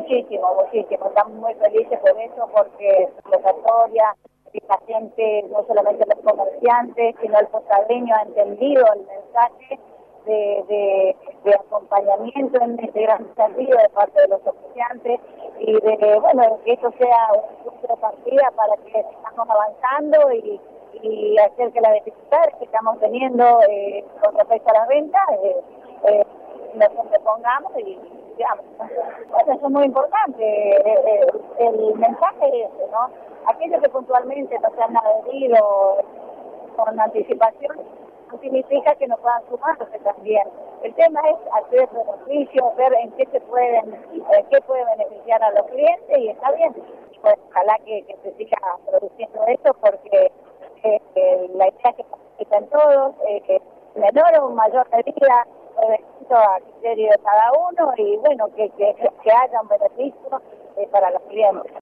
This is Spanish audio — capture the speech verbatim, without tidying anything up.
Muchísimo, muchísimo. Estamos muy felices por eso, porque es convocatoria, y la gente, no solamente los comerciantes, sino el posadeño ha entendido el mensaje de, de, de acompañamiento en este gran desafío de parte de los comerciantes y de, bueno, que esto sea un punto de partida para que sigamos avanzando y, y hacer que las dificultades que estamos teniendo eh, con respecto a las ventas eh, eh, nos sobrepongamos y digamos, bueno, eso es muy importante, eh, eh, el mensaje es ese, ¿no? Aquellos que puntualmente no se han adherido con anticipación no significa que no puedan sumarse también. El tema es hacer beneficios, ver en qué se pueden, en qué puede beneficiar a los clientes y está bien. Pues, ojalá que, que se siga produciendo esto porque eh, eh, la idea es que participen todos, eh, menor o mayor medida, a criterio de cada uno y bueno, que, que, que haya un beneficio eh, para los clientes.